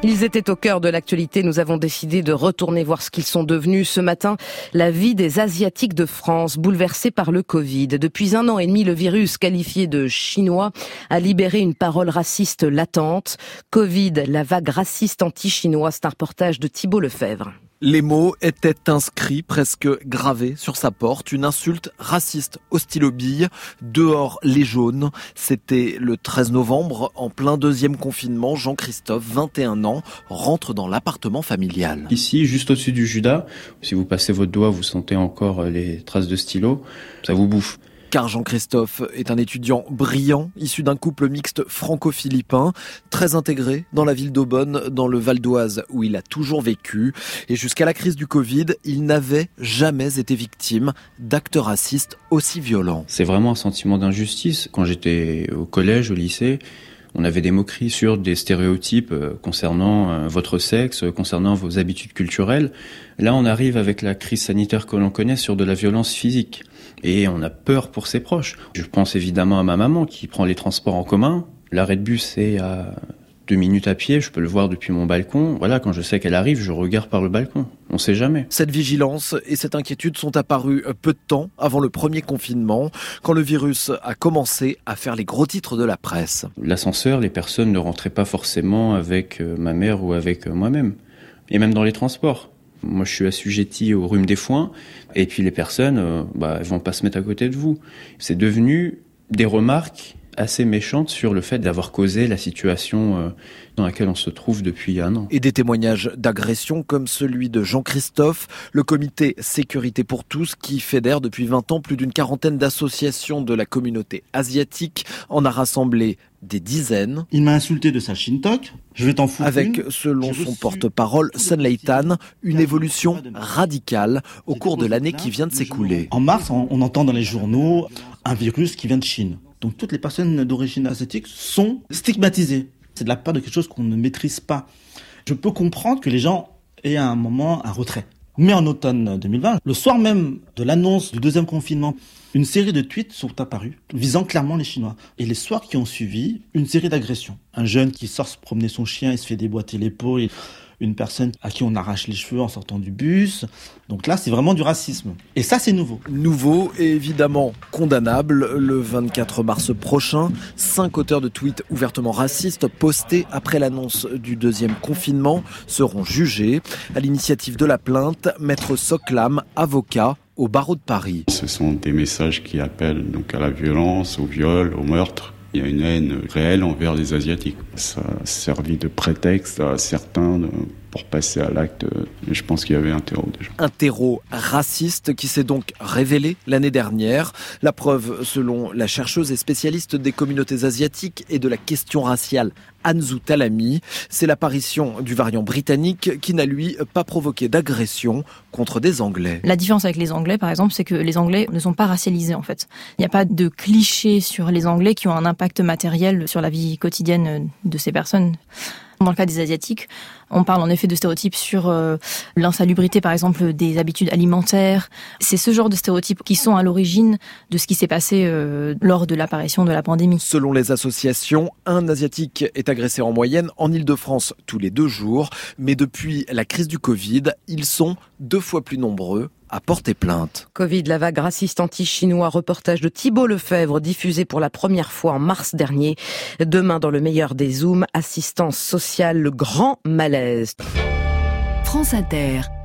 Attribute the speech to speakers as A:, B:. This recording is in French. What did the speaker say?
A: Ils étaient au cœur de l'actualité. Nous avons décidé de retourner voir ce qu'ils sont devenus. Ce matin, la vie des Asiatiques de France, bouleversée par le Covid. Depuis 1 an et demi, le virus qualifié de chinois a libéré une parole raciste latente. Covid, la vague raciste anti-chinoise, c'est un reportage de Thibault Lefebvre.
B: Les mots étaient inscrits, presque gravés sur sa porte. Une insulte raciste au stylo bille. Dehors les jaunes. C'était le 13 novembre, en plein deuxième confinement. Jean-Christophe, 21 ans, rentre dans l'appartement familial.
C: Ici, juste au-dessus du Judas, si vous passez votre doigt, vous sentez encore les traces de stylo. Ça vous bouffe.
B: Car Jean-Christophe est un étudiant brillant, issu d'un couple mixte franco-philippin, très intégré dans la ville d'Aubonne, dans le Val d'Oise, où il a toujours vécu. Et jusqu'à la crise du Covid, il n'avait jamais été victime d'actes racistes aussi violents.
C: C'est vraiment un sentiment d'injustice. Quand j'étais au collège, au lycée, on avait des moqueries sur des stéréotypes concernant votre sexe, concernant vos habitudes culturelles. Là, on arrive avec la crise sanitaire que l'on connaît sur de la violence physique. Et on a peur pour ses proches. Je pense évidemment à ma maman qui prend les transports en commun. L'arrêt de bus est à 2 minutes à pied, je peux le voir depuis mon balcon. Voilà, quand je sais qu'elle arrive, je regarde par le balcon. On sait jamais.
B: Cette vigilance et cette inquiétude sont apparues peu de temps avant le premier confinement, quand le virus a commencé à faire les gros titres de la presse.
C: L'ascenseur, les personnes ne rentraient pas forcément avec ma mère ou avec moi-même. Et même dans les transports. Moi, je suis assujetti au rhume des foins, et puis les personnes, elles vont pas se mettre à côté de vous. C'est devenu des remarques assez méchantes sur le fait d'avoir causé la situation dans laquelle on se trouve depuis 1 an.
B: Et des témoignages d'agression comme celui de Jean-Christophe, le comité Sécurité pour tous qui fédère depuis 20 ans plus d'une quarantaine d'associations de la communauté asiatique, en a rassemblé des dizaines.
D: Il m'a insulté de sa shintok, je vais t'en foutre.
B: Avec, selon son porte-parole, Sun Leitan, une évolution radicale au cours de l'année qui vient de s'écouler.
D: En mars, on entend dans les journaux un virus qui vient de Chine. Donc toutes les personnes d'origine asiatique sont stigmatisées. C'est de la peur de quelque chose qu'on ne maîtrise pas. Je peux comprendre que les gens aient à un moment un retrait. Mais en automne 2020, le soir même de l'annonce du deuxième confinement, une série de tweets sont apparus visant clairement les Chinois. Et les soirs qui ont suivi, une série d'agressions. Un jeune qui sort se promener son chien et se fait déboîter l'épaule. Une personne à qui on arrache les cheveux en sortant du bus. Donc là, c'est vraiment du racisme. Et ça, c'est nouveau.
B: Nouveau et évidemment condamnable. Le 24 mars prochain, 5 auteurs de tweets ouvertement racistes postés après l'annonce du deuxième confinement seront jugés. À l'initiative de la plainte, Maître Soklam, avocat au barreau de Paris.
E: Ce sont des messages qui appellent donc à la violence, au viol, au meurtre. Il y a une haine réelle envers les Asiatiques. Ça a servi de prétexte à certains pour passer à l'acte. Je pense qu'il y avait un terreau déjà. Un terreau raciste qui s'est donc révélé l'année dernière. La preuve, selon la chercheuse et spécialiste des communautés asiatiques et de la question raciale, Anzou Talami, c'est l'apparition du variant britannique qui n'a, lui, pas provoqué d'agression contre des Anglais.
F: La différence avec les Anglais, par exemple, c'est que les Anglais ne sont pas racialisés, en fait. Il n'y a pas de clichés sur les Anglais qui ont un impact matériel sur la vie quotidienne de ces personnes. Dans le cas des Asiatiques, on parle en effet de stéréotypes sur l'insalubrité, par exemple, des habitudes alimentaires. C'est ce genre de stéréotypes qui sont à l'origine de ce qui s'est passé lors de l'apparition de la pandémie.
B: Selon les associations, un Asiatique est agressé en moyenne en Île-de-France tous les 2 jours. Mais depuis la crise du Covid, ils sont 2 fois plus nombreux à porter plainte.
A: Covid, la vague raciste anti-chinois, reportage de Thibault Lefebvre, diffusé pour la première fois en mars dernier. Demain, dans le meilleur des zooms, assistance sociale, le grand malaise.
G: France Inter.